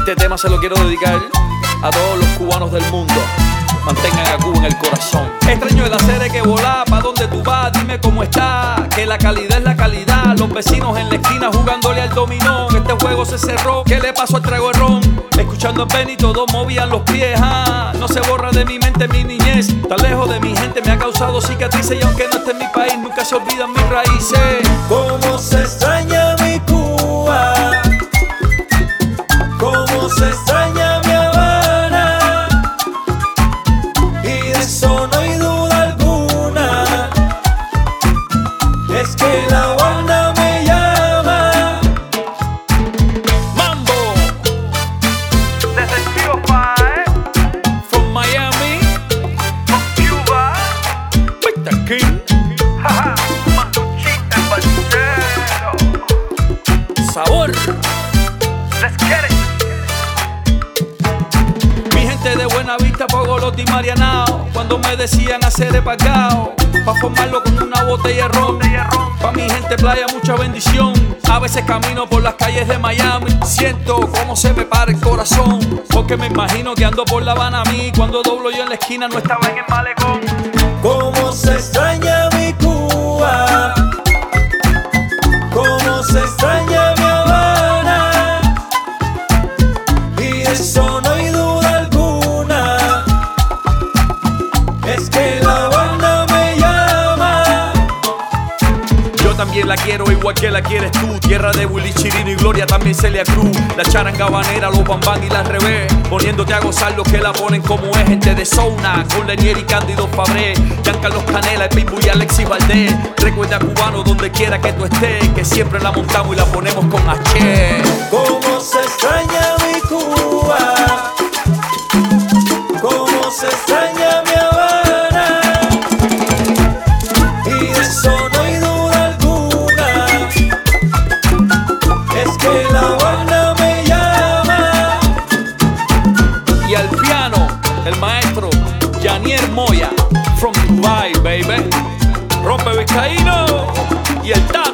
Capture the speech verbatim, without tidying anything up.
Este tema se lo quiero dedicar a todos los cubanos del mundo. Mantengan a Cuba en el corazón. Extraño el hacer que volar, pa' dónde tú vas, dime cómo está. Que la calidad es la calidad. Los vecinos en la esquina jugándole al dominó. Este juego se cerró, ¿qué le pasó al trago de ron? Escuchando a Benny todos movían los pies, ah. No se borra de mi mente mi niñez. Tan lejos de mi gente me ha causado cicatrices. Y aunque no esté en mi país, nunca se olvidan mis raíces. Cómo se extraña mi Cuba, cómo se extraña mi Habana, y de eso no hay duda alguna, es que La Habana me llama. Mambo Desde el tío Pae, from Miami, con Cuba, Victor King, jaja, Manduchita el balcero. sabor. Let's get it. Mi gente de Buenavista, Pogolotti y Marianao, cuando me decían hacer epacao, pa' formarlo con una botella de ron. Pa' mi gente playa, mucha bendición. A veces camino por las calles de Miami, siento cómo se me para el corazón, porque me imagino que ando por La Habana a mí. Cuando doblo yo en la esquina no estaba en el malecón. Cómo se extraña mi Cuba, cómo se extraña mi Habana, y de eso no hay duda alguna, es que La Habana me llama. Yo también la quiero igual que la quieres tú. Tierra de Willy Chirino y Gloria también Celia Cruz. La charanga habanera, los bambán y la revés, poniéndote a gozar los que la ponen como es. Gente de Zona, con Lenier y Cándido Fabré, Giancarlos Canela, el Pitbull y Alexis Valdés. Recuerda cubano donde quiera que tú estés, que siempre la montamos y la ponemos con H. Cómo se extraña mi Cuba, cómo se extraña mi Habana, y de eso no hay duda alguna, es que La Habana me llama. Y al piano, el maestro Yanier Moya, from Dubai, baby. Rompe Vizcaíno y el tal